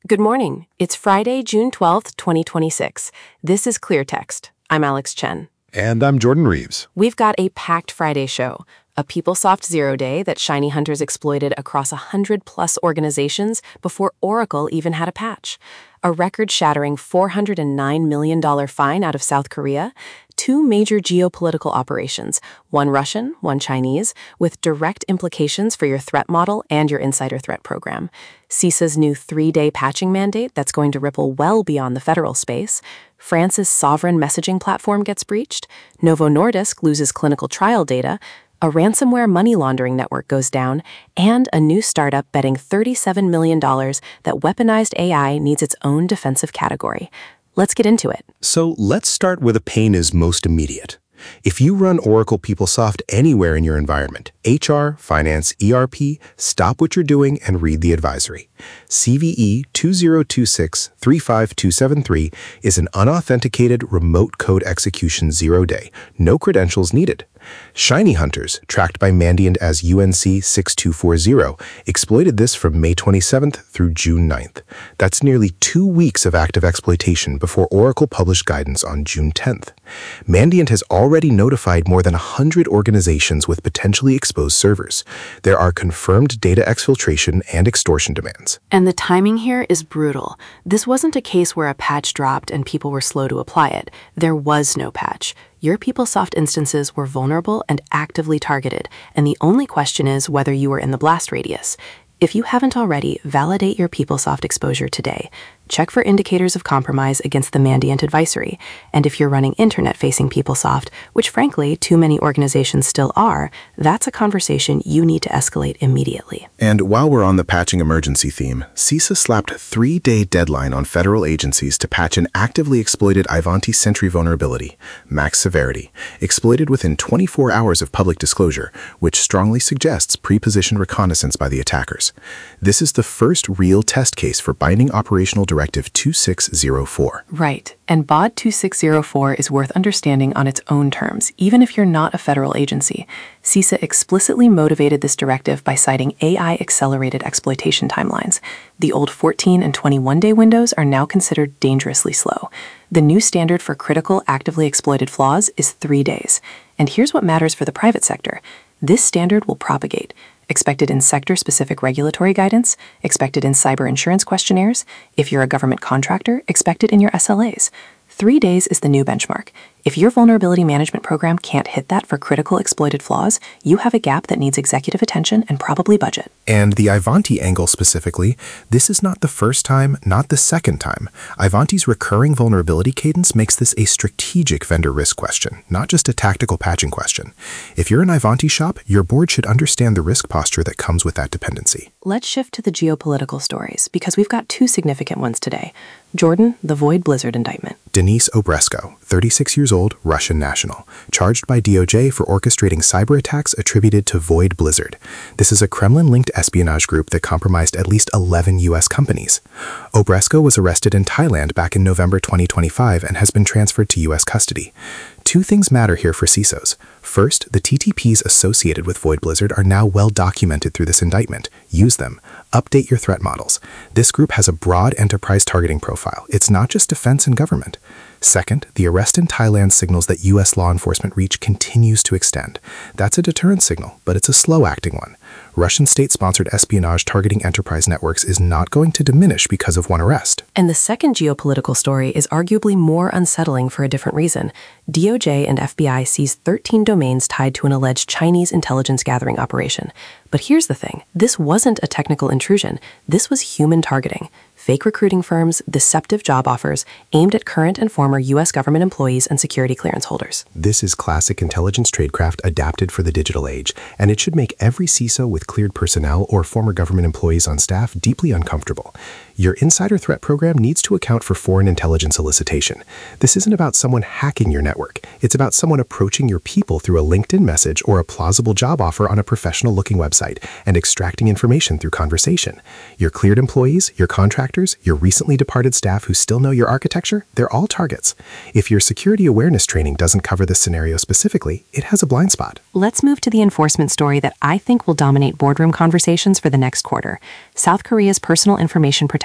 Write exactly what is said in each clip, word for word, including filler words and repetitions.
Good morning. It's Friday, June twelfth, twenty twenty-six. This is Clear Text. I'm Alex Chen. And I'm Jordan Reeves. We've got a packed Friday show. A PeopleSoft zero day that shiny hunters exploited across one hundred plus organizations before Oracle even had a patch. A record-shattering four hundred nine million dollars fine out of South Korea. Two major geopolitical operations, one Russian, one Chinese, with direct implications for your threat model and your insider threat program. CISA's new three-day patching mandate that's going to ripple well beyond the federal space. France's sovereign messaging platform gets breached. Novo Nordisk loses clinical trial data. A ransomware money laundering network goes down, and a new startup betting thirty-seven million dollars that weaponized A I needs its own defensive category. Let's get into it. So let's start where the pain is most immediate. If you run Oracle PeopleSoft anywhere in your environment, H R, finance, E R P, stop what you're doing and read the advisory. C V E two zero two six three five two seven three is an unauthenticated remote code execution zero day, no credentials needed. Shiny hunters, tracked by Mandiant as U N C six two four zero, exploited this from May twenty-seventh through June ninth. That's nearly two weeks of active exploitation before Oracle published guidance on June tenth. Mandiant has already notified more than one hundred organizations with potentially exposed servers. There are confirmed data exfiltration and extortion demands. And the timing here is brutal. This wasn't a case where a patch dropped and people were slow to apply it. There was no patch. Your PeopleSoft instances were vulnerable and actively targeted, and the only question is whether you were in the blast radius. If you haven't already, validate your PeopleSoft exposure today. Check for indicators of compromise against the Mandiant advisory. And if you're running internet-facing PeopleSoft, which frankly too many organizations still are, that's a conversation you need to escalate immediately. And while we're on the patching emergency theme, CISA slapped a three-day deadline on federal agencies to patch an actively exploited Ivanti Sentry vulnerability, max severity, exploited within twenty-four hours of public disclosure, which strongly suggests pre-positioned reconnaissance by the attackers. This is the first real test case for binding operational Directive two six zero four. Right, and B O D two six zero four is worth understanding on its own terms, even if you're not a federal agency. CISA explicitly motivated this directive by citing A I-accelerated exploitation timelines. The old fourteen and twenty-one day windows are now considered dangerously slow. The new standard for critical actively exploited flaws is three days. And here's what matters for the private sector. This standard will propagate. Expected in sector-specific regulatory guidance, expected in cyber insurance questionnaires. If you're a government contractor, expected in your S L As. Three days is the new benchmark. If your vulnerability management program can't hit that for critical exploited flaws, you have a gap that needs executive attention and probably budget. And the Ivanti angle specifically, this is not the first time, not the second time. Ivanti's recurring vulnerability cadence makes this a strategic vendor risk question, not just a tactical patching question. If you're an Ivanti shop, your board should understand the risk posture that comes with that dependency. Let's shift to the geopolitical stories, because we've got two significant ones today. Jordan, the Void Blizzard indictment. Denise Obresko, thirty-six years old, Russian national, charged by D O J for orchestrating cyber attacks attributed to Void Blizzard. This is a Kremlin-linked espionage group that compromised at least eleven U S companies. Obresko was arrested in Thailand back in November twenty twenty-five and has been transferred to U S custody. Two things matter here for C I S Os. First, the T T Ps associated with Void Blizzard are now well documented through this indictment. Use them. Update your threat models. This group has a broad enterprise targeting profile. It's not just defense and government. Second, the arrest in Thailand signals that U S law enforcement reach continues to extend. That's a deterrent signal, but it's a slow-acting one. Russian state-sponsored espionage targeting enterprise networks is not going to diminish because of one arrest. And the second geopolitical story is arguably more unsettling for a different reason. D O J and F B I seized thirteen domains tied to an alleged Chinese intelligence gathering operation. But here's the thing. This wasn't a technical intrusion. This was human targeting. Fake recruiting firms, deceptive job offers aimed at current and former U S government employees and security clearance holders. This is classic intelligence tradecraft adapted for the digital age, and it should make every C I S O with cleared personnel or former government employees on staff deeply uncomfortable. Your insider threat program needs to account for foreign intelligence solicitation. This isn't about someone hacking your network. It's about someone approaching your people through a LinkedIn message or a plausible job offer on a professional-looking website and extracting information through conversation. Your cleared employees, your contractors, your recently departed staff who still know your architecture, they're all targets. If your security awareness training doesn't cover this scenario specifically, it has a blind spot. Let's move to the enforcement story that I think will dominate boardroom conversations for the next quarter. South Korea's Personal Information Protection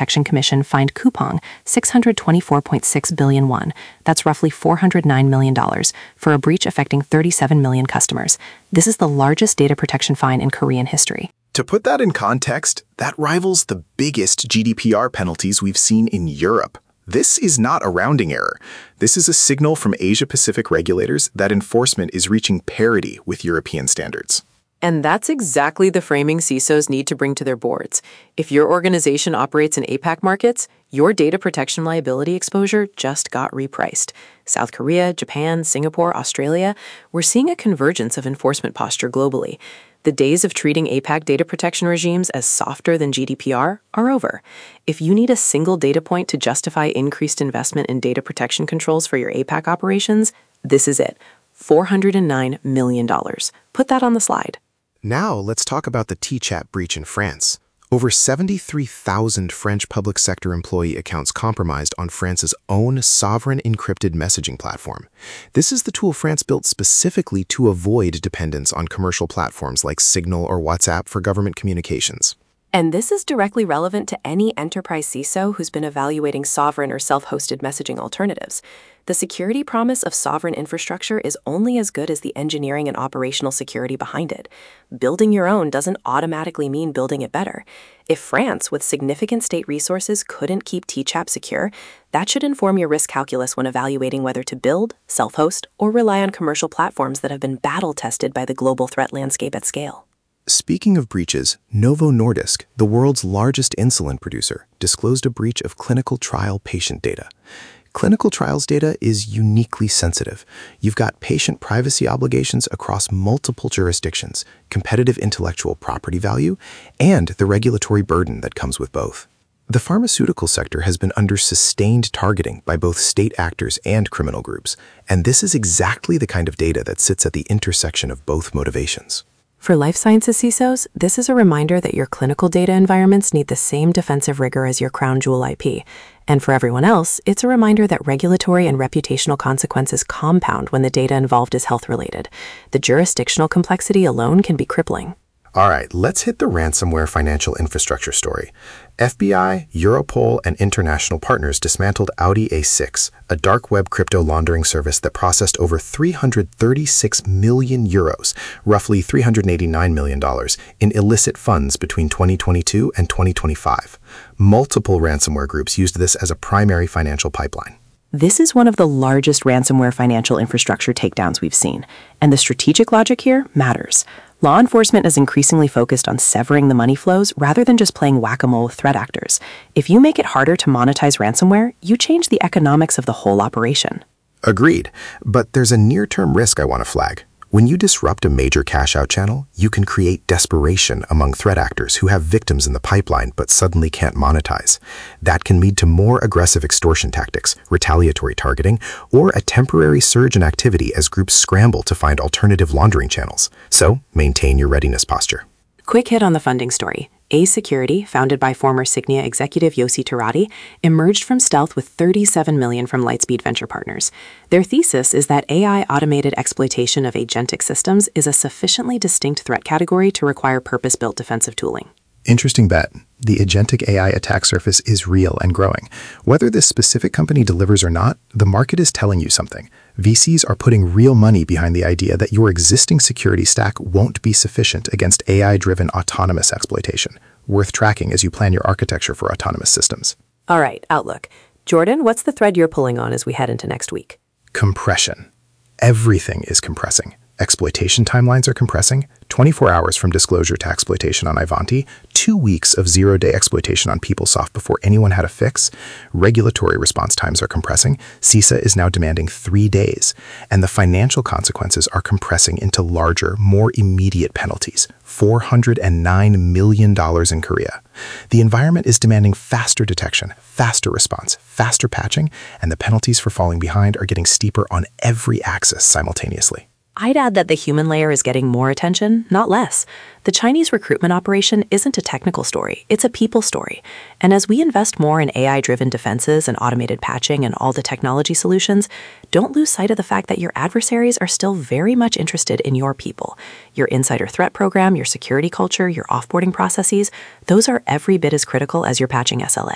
Protection Commission fined Coupang six hundred twenty-four point six billion won, that's roughly four hundred nine million dollars, for a breach affecting thirty-seven million customers. This is the largest data protection fine in Korean history. To put that in context, that rivals the biggest G D P R penalties we've seen in Europe. This is not a rounding error. This is a signal from Asia-Pacific regulators that enforcement is reaching parity with European standards. And that's exactly the framing C I S Os need to bring to their boards. If your organization operates in APAC markets, your data protection liability exposure just got repriced. South Korea, Japan, Singapore, Australia, we're seeing a convergence of enforcement posture globally. The days of treating APAC data protection regimes as softer than G D P R are over. If you need a single data point to justify increased investment in data protection controls for your APAC operations, this is it. four hundred nine million dollars. Put that on the slide. Now let's talk about the T chat breach in France. Over seventy-three thousand French public sector employee accounts compromised on France's own sovereign encrypted messaging platform. This is the tool France built specifically to avoid dependence on commercial platforms like Signal or WhatsApp for government communications. And this is directly relevant to any enterprise C I S O who's been evaluating sovereign or self-hosted messaging alternatives. The security promise of sovereign infrastructure is only as good as the engineering and operational security behind it. Building your own doesn't automatically mean building it better. If France, with significant state resources, couldn't keep T chat secure, that should inform your risk calculus when evaluating whether to build, self-host, or rely on commercial platforms that have been battle-tested by the global threat landscape at scale. Speaking of breaches, Novo Nordisk, the world's largest insulin producer, disclosed a breach of clinical trial patient data. Clinical trials data is uniquely sensitive. You've got patient privacy obligations across multiple jurisdictions, competitive intellectual property value, and the regulatory burden that comes with both. The pharmaceutical sector has been under sustained targeting by both state actors and criminal groups, and this is exactly the kind of data that sits at the intersection of both motivations. For life sciences C I S Os, this is a reminder that your clinical data environments need the same defensive rigor as your crown jewel I P. And for everyone else, it's a reminder that regulatory and reputational consequences compound when the data involved is health-related. The jurisdictional complexity alone can be crippling. All right, let's hit the ransomware financial infrastructure story. F B I, Europol, and international partners dismantled Audi A six, a dark web crypto laundering service that processed over three hundred thirty-six million euros, roughly three hundred eighty-nine million dollars, in illicit funds between twenty twenty-two and twenty twenty-five. Multiple ransomware groups used this as a primary financial pipeline. This is one of the largest ransomware financial infrastructure takedowns we've seen, and the strategic logic here matters. Law enforcement is increasingly focused on severing the money flows rather than just playing whack-a-mole with threat actors. If you make it harder to monetize ransomware, you change the economics of the whole operation. Agreed, but there's a near-term risk I want to flag. When you disrupt a major cash-out channel, you can create desperation among threat actors who have victims in the pipeline but suddenly can't monetize. That can lead to more aggressive extortion tactics, retaliatory targeting, or a temporary surge in activity as groups scramble to find alternative laundering channels. So, maintain your readiness posture. Quick hit on the funding story. A Security, founded by former Signia executive Yossi Turati, emerged from stealth with thirty-seven million dollars from Lightspeed Venture Partners. Their thesis is that A I automated exploitation of agentic systems is a sufficiently distinct threat category to require purpose-built defensive tooling. Interesting bet. The agentic A I attack surface is real and growing. Whether this specific company delivers or not, the market is telling you something. V Cs are putting real money behind the idea that your existing security stack won't be sufficient against A I-driven autonomous exploitation. Worth tracking as you plan your architecture for autonomous systems. All right, outlook. Jordan, what's the thread you're pulling on as we head into next week? Compression. Everything is compressing. Exploitation timelines are compressing, twenty-four hours from disclosure to exploitation on Ivanti, two weeks of zero-day exploitation on PeopleSoft before anyone had a fix. Regulatory response times are compressing. C I S A is now demanding three days. And the financial consequences are compressing into larger, more immediate penalties, four hundred nine million dollars in Korea. The environment is demanding faster detection, faster response, faster patching, and the penalties for falling behind are getting steeper on every axis simultaneously. I'd add that the human layer is getting more attention, not less. The Chinese recruitment operation isn't a technical story, it's a people story. And as we invest more in A I-driven defenses and automated patching and all the technology solutions, don't lose sight of the fact that your adversaries are still very much interested in your people. Your insider threat program, your security culture, your offboarding processes, those are every bit as critical as your patching S L A.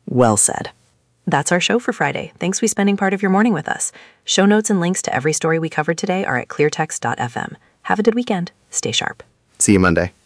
Well said. That's our show for Friday. Thanks for spending part of your morning with us. Show notes and links to every story we covered today are at cleartext dot f m. Have a good weekend. Stay sharp. See you Monday.